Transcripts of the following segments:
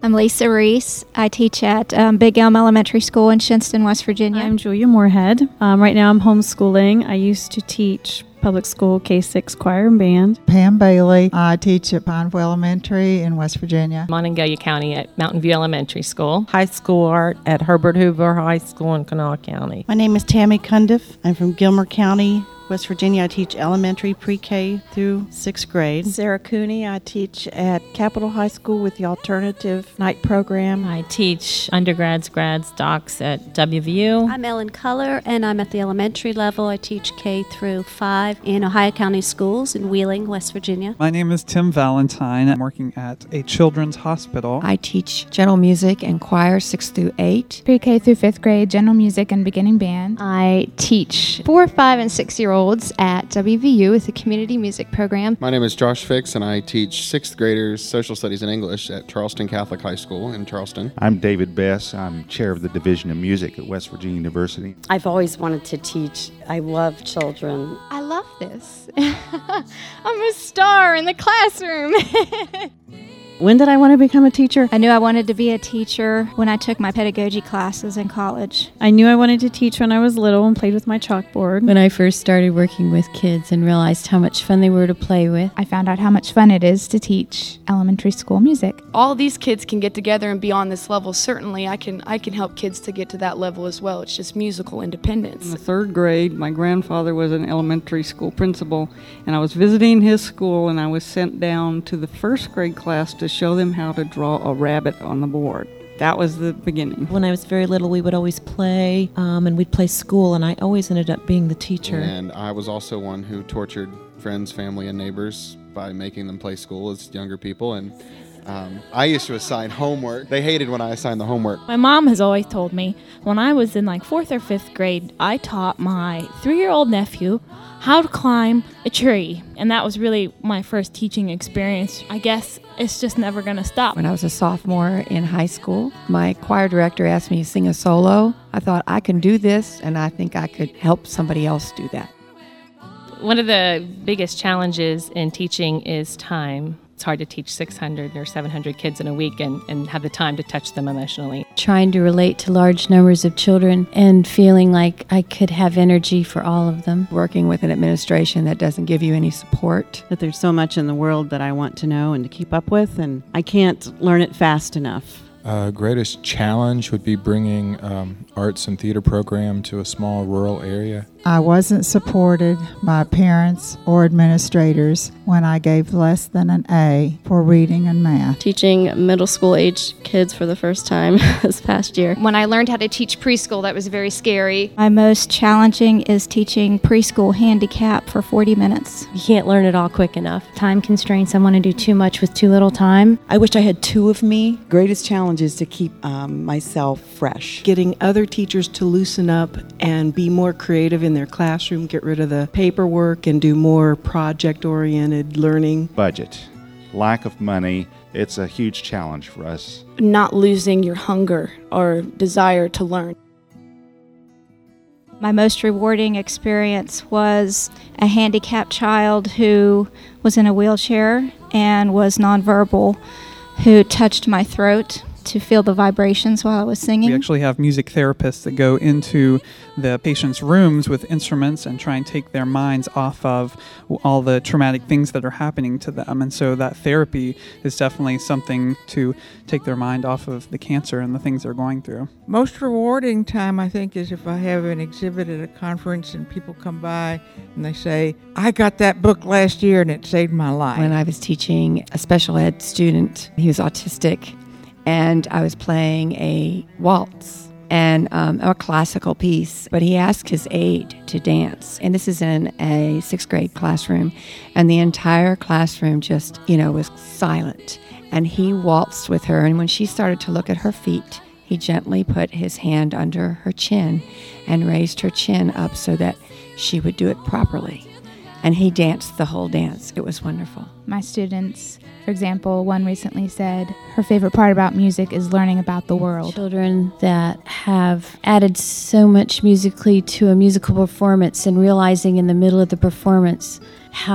I'm Lisa Reese. I teach at Big Elm Elementary School in Shinston, West Virginia. I'm Julia Moorhead. Right now I'm homeschooling. I used to teach public school K-6 choir and band. Pam Bailey. I teach at Pineville Elementary in West Virginia. Monongalia County at Mountain View Elementary School. High school art at Herbert Hoover High School in Kanawha County. My name is Tammy Cundiff. I'm from Gilmer County, West Virginia. I teach elementary pre-K through 6th grade. Sarah Cooney. I teach at Capitol High School with the alternative night program. I teach undergrads, grads, docs at WVU. I'm Ellen Culler, and I'm at the elementary level. I teach K through 5 in Ohio County Schools in Wheeling, West Virginia. My name is Tim Valentine. I'm working at a children's hospital. I teach general music and choir 6th through 8. Pre-K through 5th grade, general music and beginning band. I teach 4, 5, and 6-year-olds at WVU with the community music program. My name is Josh Fix, and I teach 6th graders social studies and English at Charleston Catholic High School in Charleston. I'm David Bess. I'm chair of the Division of Music at West Virginia University. I've always wanted to teach. I love children. I love this. I'm a star in the classroom. When did I want to become a teacher? I knew I wanted to be a teacher when I took my pedagogy classes in college. I knew I wanted to teach when I was little and played with my chalkboard. When I first started working with kids and realized how much fun they were to play with. I found out how much fun it is to teach elementary school music. All these kids can get together and be on this level. Certainly I can help kids to get to that level as well. It's just musical independence. In the 3rd grade, my grandfather was an elementary school principal, and I was visiting his school, and I was sent down to the 1st grade class to show them how to draw a rabbit on the board. That was the beginning. When I was very little, we would always play, and we'd play school, and I always ended up being the teacher. And I was also one who tortured friends, family, and neighbors by making them play school as younger people. And I used to assign homework. They hated when I assigned the homework. My mom has always told me when I was in like 4th or 5th grade, I taught my 3-year-old nephew how to climb a tree. And that was really my first teaching experience. I guess it's just never going to stop. When I was a sophomore in high school, my choir director asked me to sing a solo. I thought, I can do this, and I think I could help somebody else do that. One of the biggest challenges in teaching is time. It's hard to teach 600 or 700 kids in a week and have the time to touch them emotionally. Trying to relate to large numbers of children and feeling like I could have energy for all of them. Working with an administration that doesn't give you any support. That there's so much in the world that I want to know and to keep up with, and I can't learn it fast enough. Greatest challenge would be bringing arts and theater program to a small rural area. I wasn't supported by parents or administrators when I gave less than an A for reading and math. Teaching middle school age kids for the first time this past year. When I learned how to teach preschool, that was very scary. My most challenging is teaching preschool handicap for 40 minutes. You can't learn it all quick enough. Time constraints. I want to do too much with too little time. I wish I had 2 of me. Greatest challenge is to keep myself fresh. Getting other teachers to loosen up and be more creative in their classroom, get rid of the paperwork and do more project-oriented learning. Budget, lack of money, it's a huge challenge for us. Not losing your hunger or desire to learn. My most rewarding experience was a handicapped child who was in a wheelchair and was nonverbal, who touched my throat to feel the vibrations while I was singing. We actually have music therapists that go into the patients' rooms with instruments and try and take their minds off of all the traumatic things that are happening to them. And so that therapy is definitely something to take their mind off of the cancer and the things they're going through. Most rewarding time, I think, is if I have an exhibit at a conference and people come by and they say, I got that book last year and it saved my life. When I was teaching a special ed student, he was autistic, and I was playing a waltz and a classical piece, but he asked his aide to dance. And this is in a 6th grade classroom, and the entire classroom just, was silent. And he waltzed with her, and when she started to look at her feet, he gently put his hand under her chin and raised her chin up so that she would do it properly. And he danced the whole dance. It was wonderful. My students, for example, one recently said her favorite part about music is learning about the world. Children that have added so much musically to a musical performance and realizing in the middle of the performance how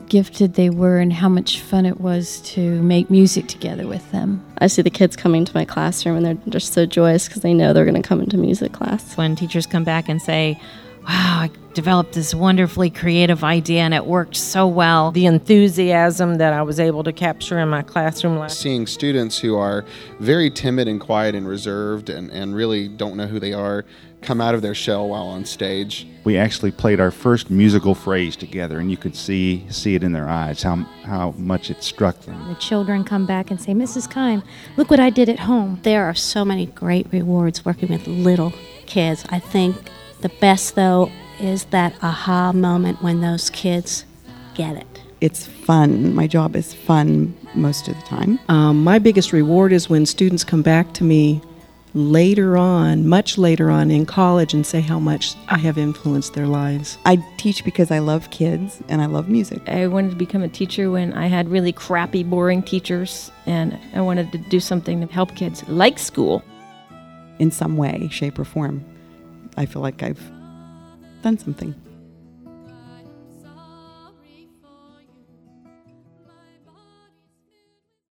gifted they were and how much fun it was to make music together with them. I see the kids coming to my classroom and they're just so joyous because they know they're going to come into music class. When teachers come back and say, wow, I developed this wonderfully creative idea and it worked so well. The enthusiasm that I was able to capture in my classroom. Seeing students who are very timid and quiet and reserved and really don't know who they are come out of their shell while on stage. We actually played our first musical phrase together, and you could see it in their eyes, how much it struck them. The children come back and say, Mrs. Kime, look what I did at home. There are so many great rewards working with little kids. I think the best, though, is that aha moment when those kids get it. It's fun. My job is fun most of the time. My biggest reward is when students come back to me later on, much later on in college, and say how much I have influenced their lives. I teach because I love kids and I love music. I wanted to become a teacher when I had really crappy, boring teachers, and I wanted to do something to help kids like school. In some way, shape, or form, I feel like I've done something.